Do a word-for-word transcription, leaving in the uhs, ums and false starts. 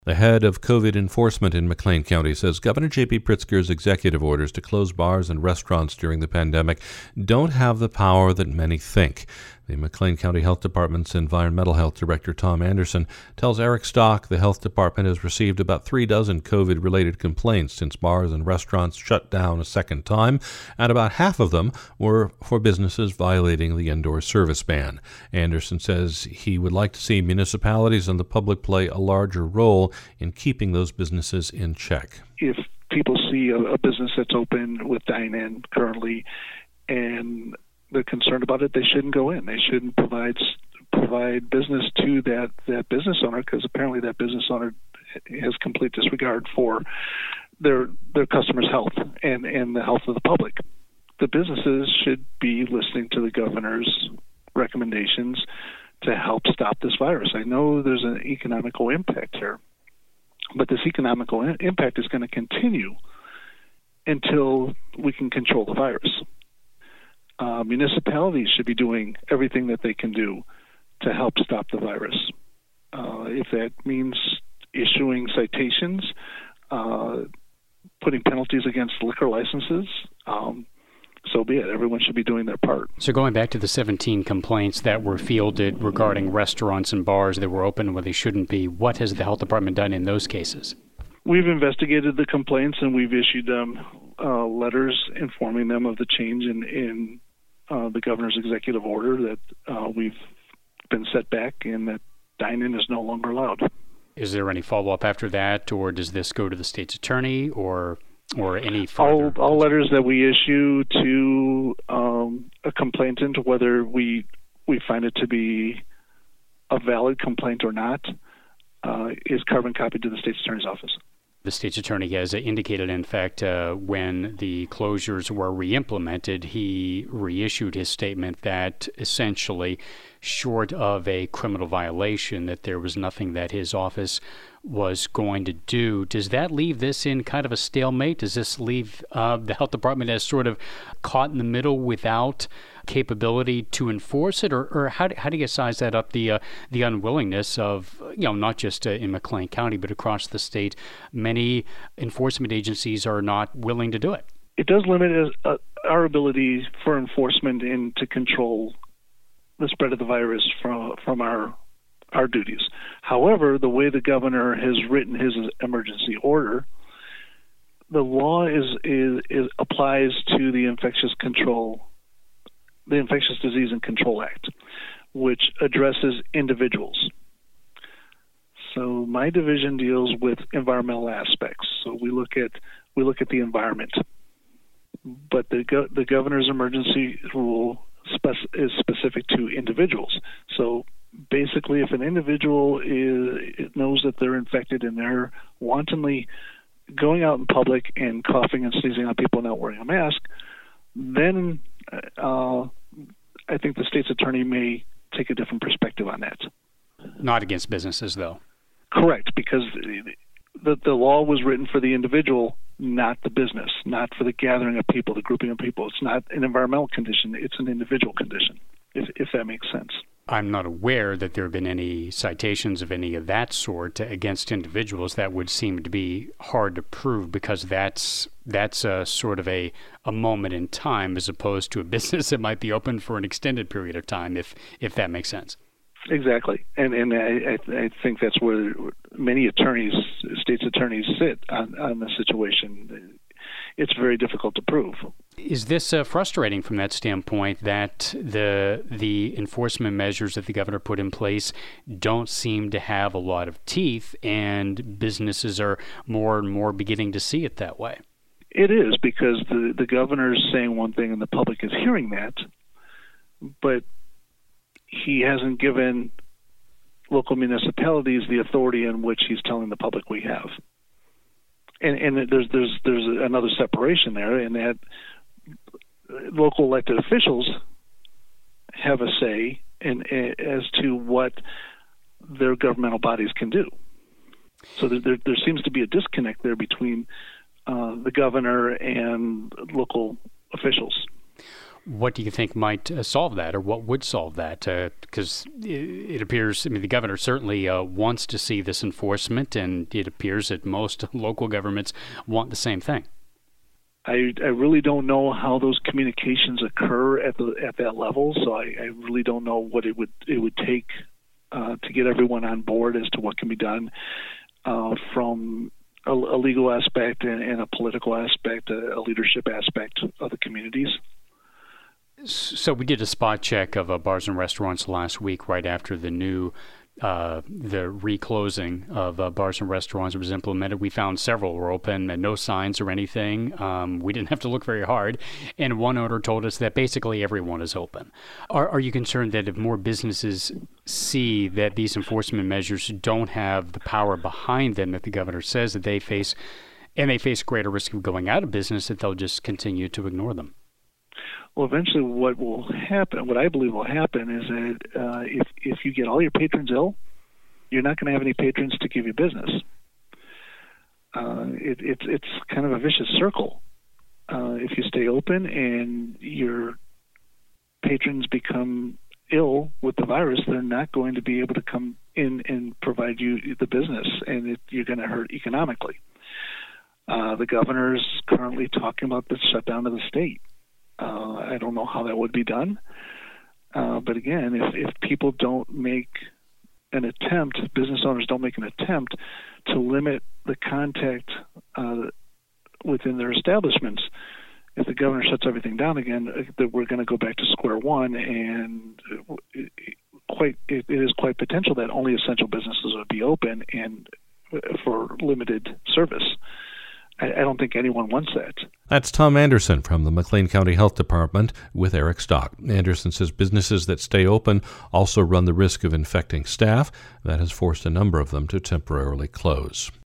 The head of COVID enforcement in McLean County says Governor J P Pritzker's executive orders to close bars and restaurants during the pandemic don't have the power that many think. The McLean County Health Department's Environmental Health Director Tom Anderson tells Eric Stock the health department has received about three dozen COVID-related complaints since bars and restaurants shut down a second time, and about half of them were for businesses violating the indoor service ban. Anderson says he would like to see municipalities and the public play a larger role in keeping those businesses in check. If people see a, a business that's open with dine-in currently and they're concerned about it, they shouldn't go in. They shouldn't provide provide business to that, that business owner, because apparently that business owner has complete disregard for their their customers' health and, and the health of the public. The businesses should be listening to the governor's recommendations to help stop this virus. I know there's an economical impact here, but this economical in- impact is going to continue until we can control the virus. Uh, municipalities should be doing everything that they can do to help stop the virus. Uh, if that means issuing citations, uh, putting penalties against liquor licenses, um, so be it. Everyone should be doing their part. So going back to the seventeen complaints that were fielded regarding restaurants and bars that were open where they shouldn't be, what has the health department done in those cases? We've investigated the complaints and we've issued them uh, letters informing them of the change in, in uh, the governor's executive order that uh, we've been set back and that dine-in is no longer allowed. Is there any follow-up after that, or does this go to the state's attorney, or or any further? All, all letters that we issue to um, a complainant, whether we we find it to be a valid complaint or not, uh, is carbon copied to the state's attorney's office. The state's attorney has indicated, in fact, uh, when the closures were re-implemented, he reissued his statement that essentially, short of a criminal violation, that there was nothing that his office was going to do. Does that leave this in kind of a stalemate? Does this leave uh, the health department as sort of caught in the middle without capability to enforce it, or, or how do, how do you size that up? The uh, the unwillingness of, you know, not just uh, in McLean County but across the state, many enforcement agencies are not willing to do it. It does limit uh, our ability for enforcement and to control the spread of the virus from from our our duties. However, the way the governor has written his emergency order, the law is is, is applies to the infectious control. the Infectious Disease and Control Act, which addresses individuals. So my division deals with environmental aspects. So we look at we look at the environment, but the go- the governor's emergency rule spec- is specific to individuals. So basically, if an individual is knows that they're infected and they're wantonly going out in public and coughing and sneezing on people not wearing a mask, then uh, I think the state's attorney may take a different perspective on that. Not against businesses, though. Correct, because the the law was written for the individual, not the business, not for the gathering of people, the grouping of people. It's not an environmental condition; it's an individual condition, if if that makes sense. I'm not aware that there have been any citations of any of that sort against individuals. That would seem to be hard to prove, because that's that's a sort of a, a moment in time as opposed to a business that might be open for an extended period of time, if if that makes sense. Exactly. And and I, I think that's where many attorneys, state's attorneys, sit on, on the situation. It's very difficult to prove. Is this uh, frustrating from that standpoint, that the the enforcement measures that the governor put in place don't seem to have a lot of teeth, and businesses are more and more beginning to see it that way? It is, because the, the governor's saying one thing and the public is hearing that, but he hasn't given local municipalities the authority in which he's telling the public we have. And, and there's there's there's another separation there, in that local elected officials have a say in, in as to what their governmental bodies can do. So there there, there seems to be a disconnect there between uh, the governor and local officials. What do you think might uh, solve that, or what would solve that? Because uh, it, it appears, I mean, the governor certainly uh, wants to see this enforcement, and it appears that most local governments want the same thing. I, I really don't know how those communications occur at the at that level, so I, I really don't know what it would it would take uh, to get everyone on board as to what can be done uh, from a, a legal aspect and, and a political aspect, a, a leadership aspect of the communities. So we did a spot check of uh, bars and restaurants last week, right after the new Uh, the reclosing of uh, bars and restaurants was implemented. We found several were open and no signs or anything. Um, we didn't have to look very hard. And one owner told us that basically everyone is open. Are, are you concerned that if more businesses see that these enforcement measures don't have the power behind them that the governor says that they face, and they face greater risk of going out of business, that they'll just continue to ignore them? Well, eventually what will happen, what I believe will happen, is that uh, if, if you get all your patrons ill, you're not going to have any patrons to give you business. Uh, it, it's it's kind of a vicious circle. Uh, if you stay open and your patrons become ill with the virus, they're not going to be able to come in and provide you the business, and it, you're going to hurt economically. Uh, the governor's currently talking about the shutdown of the state. Uh, I don't know how that would be done. Uh, but again, if, if people don't make an attempt, business owners don't make an attempt to limit the contact uh, within their establishments, if the governor shuts everything down again, that we're going to go back to square one, and it, quite it, it is quite potential that only essential businesses would be open and for limited service. I don't think anyone wants that. That's Tom Anderson from the McLean County Health Department with Eric Stock. Anderson says businesses that stay open also run the risk of infecting staff. That has forced a number of them to temporarily close.